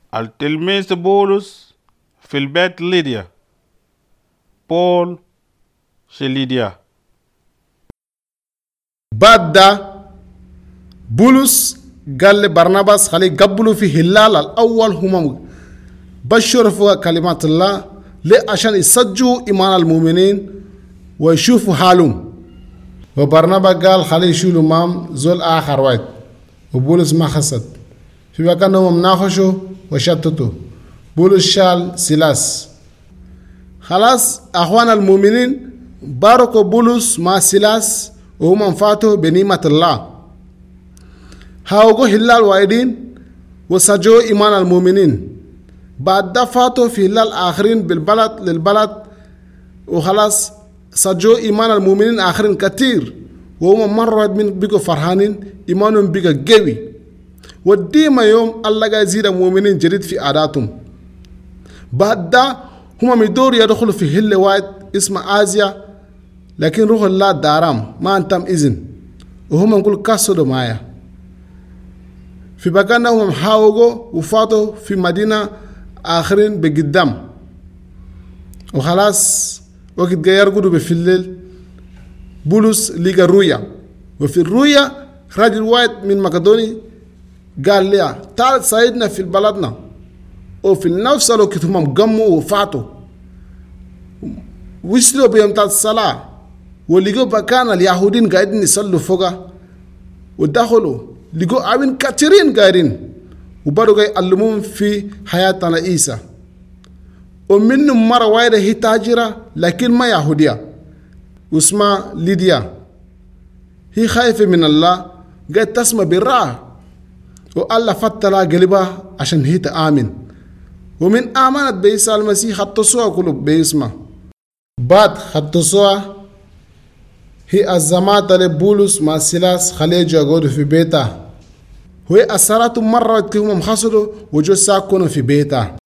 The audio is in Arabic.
التلميذ بولس في البيت ليديا. بول في ليديا. بعد ده بولس قال لبرناباس خلي قبلوا في هلال الأول هم بشروا في كلمات الله ليه عشان يسجوا إيمان المؤمنين ويشوفوا حالهم. وبرنابا قال خلي يشيلوا مام زول آخر واحد، وبولس ما خسد في مكانهم ناخشوا وشتتوا. بولس شال سيلاس. خلاص أخوان المؤمنين باركوا بولس مع سيلاس وهم فاتوا بنعمة الله. هاوغو هلال وايدين وسجوا إيمان المؤمنين. بعد ده فاتوا في هلال آخرين بالبلد للبلد وخلاص سجوا إيمان المؤمنين آخرين كتير وهم مرة من بيقوا فرحانين إيمانهم بيقى قوي. وديما يوم الله قاعد يزيد المؤمنين جديد في عاداتهم. بعد ده هم مدور يدخلوا في هل واحد اسمه آسيا، لكن روح الله دارام ما أنتم إذن وهم نقول كسروا معايا. في مكاننا هم حاوغوا وفاتوا في مدينة آخرين بقدام وخلاص وقت جاي يرقدوا في الليل. بولس لقى رؤيا، وفي الرؤيا رجل واحد من مقدوني قال لي تعال ساعدنا في بلدنا. وفي نفس الوقت هم قاموا وفاتوا وصلوا بيوم الصلاة ولقوا مكان اليهودين قاعدين يصلوا فوقها ودخلوا لقوا عابين كثيرين قاعدين وبدوا يعلمون في حياتنا عيسى. ومنهم مرة واحدة هي تاجرة لكن ما يهودية واسمها ليديا. هي خايفة من الله قاعد تسمع بالراحة والله فتلها قلبها عشان هي تآمن. ومن آمنت بعيسى المسيح خطسوها قلوب باسمه. بعد خطسوها هي أزمات لبولس مع سيلاس خليج يقعدوا في بيتها. وهي أسرات مرة كهم خسروا وجو ساكنوا في بيتها.